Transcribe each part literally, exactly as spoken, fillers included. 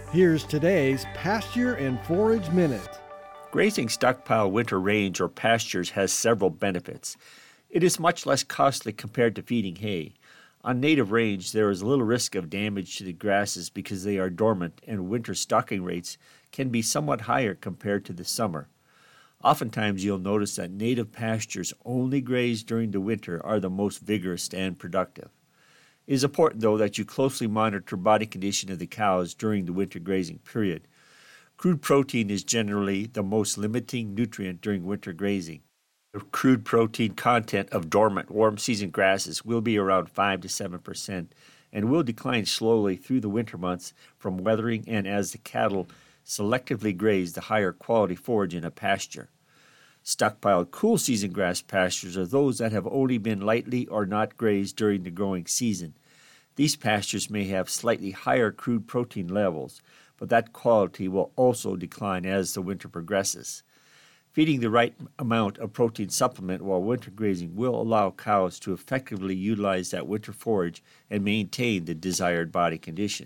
Here's today's Pasture and Forage Minute. Grazing stockpile winter range or pastures has several benefits. It is much less costly compared to feeding hay. On native range, there is little risk of damage to the grasses because they are dormant, and winter stocking rates can be somewhat higher compared to the summer. Oftentimes, you'll notice that native pastures only grazed during the winter are the most vigorous and productive. It is important, though, that you closely monitor body condition of the cows during the winter grazing period. Crude protein is generally the most limiting nutrient during winter grazing. The crude protein content of dormant, warm-season grasses will be around five to seven percent and will decline slowly through the winter months from weathering and as the cattle selectively graze the higher quality forage in a pasture. Stockpiled cool-season grass pastures are those that have only been lightly or not grazed during the growing season. These pastures may have slightly higher crude protein levels, but that quality will also decline as the winter progresses. Feeding the right amount of protein supplement while winter grazing will allow cows to effectively utilize that winter forage and maintain the desired body condition.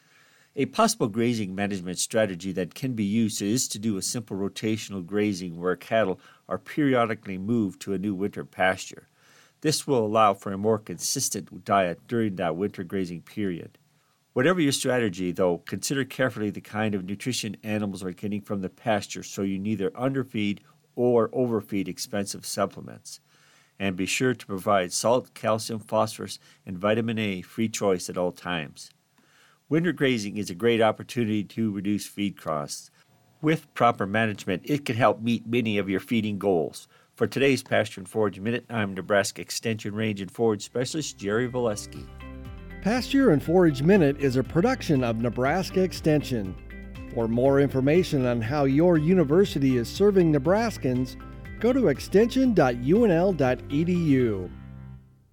A possible grazing management strategy that can be used is to do a simple rotational grazing where cattle are periodically moved to a new winter pasture. This will allow for a more consistent diet during that winter grazing period. Whatever your strategy, though, consider carefully the kind of nutrition animals are getting from the pasture so you neither underfeed or overfeed expensive supplements. And be sure to provide salt, calcium, phosphorus, and vitamin A free choice at all times. Winter grazing is a great opportunity to reduce feed costs. With proper management, it can help meet many of your feeding goals. For today's Pasture and Forage Minute, I'm Nebraska Extension Range and Forage Specialist Jerry Valesky. Pasture and Forage Minute is a production of Nebraska Extension. For more information on how your university is serving Nebraskans, go to extension dot u n l dot e d u.